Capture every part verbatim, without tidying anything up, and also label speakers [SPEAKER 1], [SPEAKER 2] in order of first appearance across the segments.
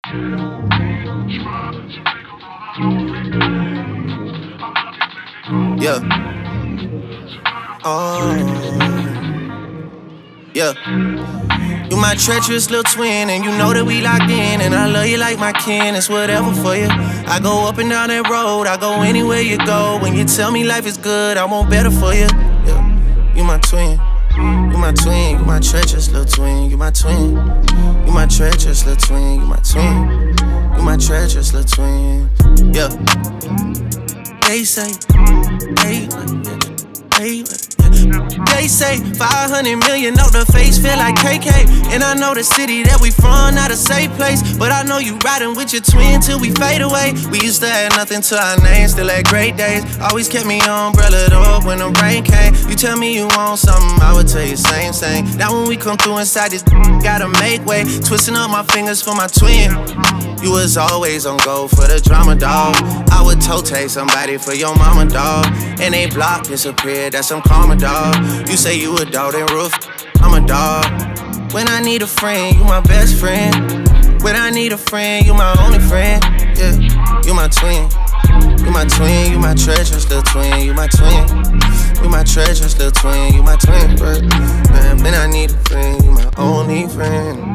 [SPEAKER 1] Yeah. Oh. Yeah. You my treacherous little twin, and you know that we locked in, and I love you like my kin. It's whatever for you. I go up and down that road, I go anywhere you go. When you tell me life is good, I want better for you. Yeah. You my twin. You my twin, you my treacherous little twin, you my twin. You my treacherous little twin, you my twin. You my treacherous little twin. Yeah. They say, hey, hey, they say five hundred million on the face feel like K K. And I know the city that we from not a safe place, but I know you riding with your twin till we fade away. We used to have nothing to our name, still had great days. Always kept me umbrellaed up when the rain came. You tell me you want something, I would tell you same thing. Now when we come through inside this, gotta make way. Twisting up my fingers for my twin. You was always on go for the drama, dog. I would toe take somebody for your mama, dog. And they block disappeared, that's some karma, dog. You say you a dog, then roof, I'm a dog. When I need a friend, you my best friend. When I need a friend, you my only friend. Yeah, you my twin. You my twin, you my treacherous little twin. You my twin. You my treacherous little twin. You my twin, but man, when I need a friend, you my only friend.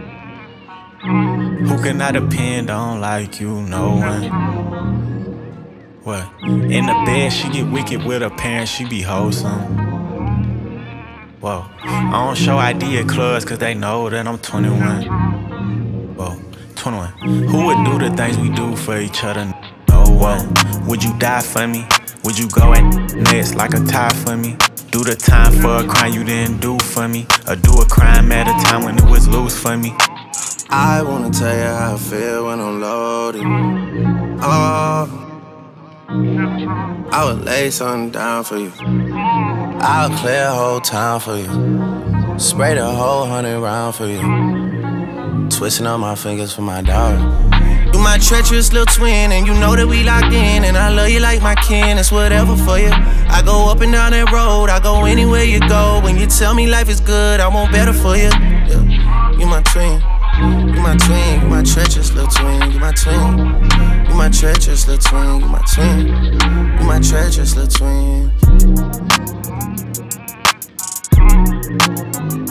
[SPEAKER 2] Who can I depend on like you, no one? What? In the bed, she get wicked with her parents, she be wholesome. Whoa, I don't show I D at clubs cause they know that I'm twenty-one. Whoa, twenty-one. Who would do the things we do for each other? No one. Would you die for me? Would you go at next like a tie for me? Do the time for a crime you didn't do for me? Or do a crime at a time when it was loose for me?
[SPEAKER 1] I wanna tell you how I feel when I'm loaded. Oh, I would lay something down for you. I'll clear a whole town for you. Spray the whole hundred round for you. Twisting up my fingers for my dog. You my treacherous little twin, and you know that we locked in, and I love you like my kin. It's whatever for you. I go up and down that road, I go anywhere you go. When you tell me life is good, I want better for you. Yeah. You my twin. You my twin, you my treacherous little twin, you my twin. You my treacherous little twin, you my twin. You my treacherous little twin.